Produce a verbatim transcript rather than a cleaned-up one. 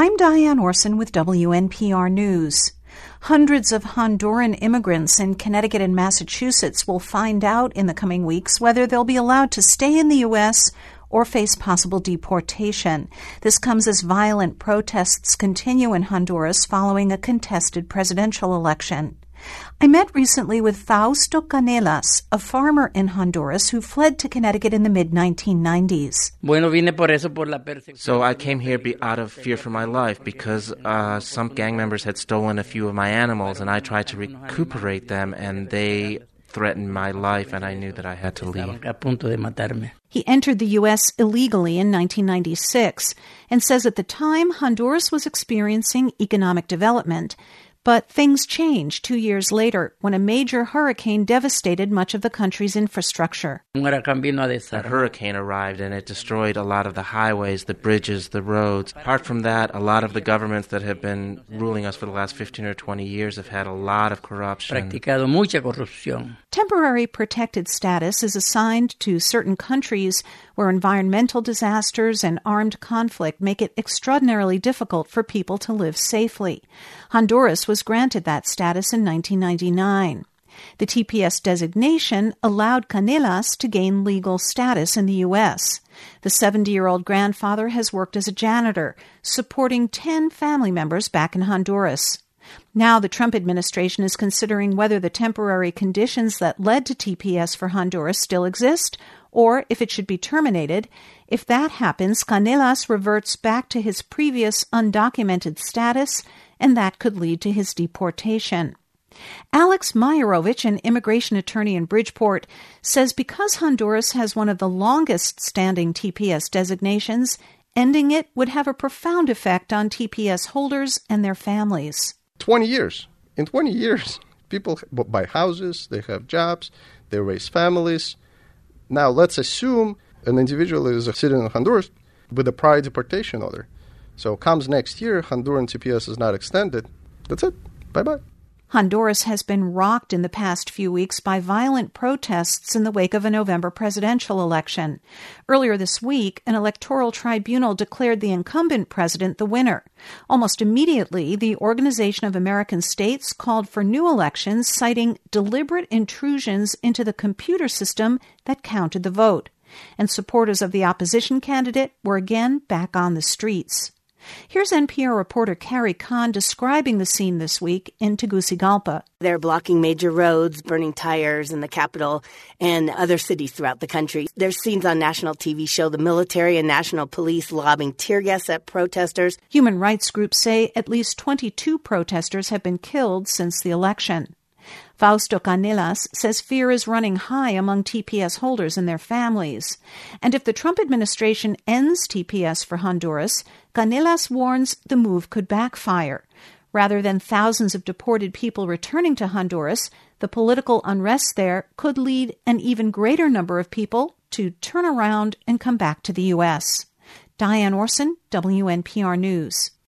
I'm Diane Orson with W N P R News. Hundreds of Honduran immigrants in Connecticut and Massachusetts will find out in the coming weeks whether they'll be allowed to stay in the U S or face possible deportation. This comes as violent protests continue in Honduras following a contested presidential election. I met recently with Fausto Canelas, a farmer in Honduras who fled to Connecticut in the mid nineteen nineties. So I came here be out of fear for my life because uh, some gang members had stolen a few of my animals, and I tried to recuperate them, and they threatened my life, and I knew that I had to leave. He entered the U S illegally in nineteen ninety-six and says at the time Honduras was experiencing economic development. But things changed two years later when a major hurricane devastated much of the country's infrastructure. A hurricane arrived and it destroyed a lot of the highways, the bridges, the roads. Apart from that, a lot of the governments that have been ruling us for the last fifteen or twenty years have had a lot of corruption. Temporary protected status is assigned to certain countries where environmental disasters and armed conflict make it extraordinarily difficult for people to live safely. Honduras was granted that status in nineteen ninety-nine. The T P S designation allowed Canelas to gain legal status in the U S. The seventy-year-old grandfather has worked as a janitor, supporting ten family members back in Honduras. Now the Trump administration is considering whether the temporary conditions that led to T P S for Honduras still exist, or if it should be terminated. If that happens, Canelas reverts back to his previous undocumented status, and that could lead to his deportation. Alex Mayerovich, an immigration attorney in Bridgeport, says because Honduras has one of the longest-standing T P S designations, ending it would have a profound effect on T P S holders and their families. twenty years. In twenty years, people buy houses, they have jobs, they raise families. Now, let's assume an individual is a citizen of Honduras with a prior deportation order. So comes next year, Honduran T P S is not extended. That's it. Bye-bye. Honduras has been rocked in the past few weeks by violent protests in the wake of a November presidential election. Earlier this week, an electoral tribunal declared the incumbent president the winner. Almost immediately, the Organization of American States called for new elections, citing deliberate intrusions into the computer system that counted the vote. And supporters of the opposition candidate were again back on the streets. Here's N P R reporter Carrie Kahn describing the scene this week in Tegucigalpa. They're blocking major roads, burning tires in the capital and other cities throughout the country. There's scenes on national T V show the military and national police lobbing tear gas at protesters. Human rights groups say at least twenty-two protesters have been killed since the election. Fausto Canelas says fear is running high among T P S holders and their families. And if the Trump administration ends T P S for Honduras, Canelas warns the move could backfire. Rather than thousands of deported people returning to Honduras, the political unrest there could lead an even greater number of people to turn around and come back to the U S. Diane Orson, W N P R News.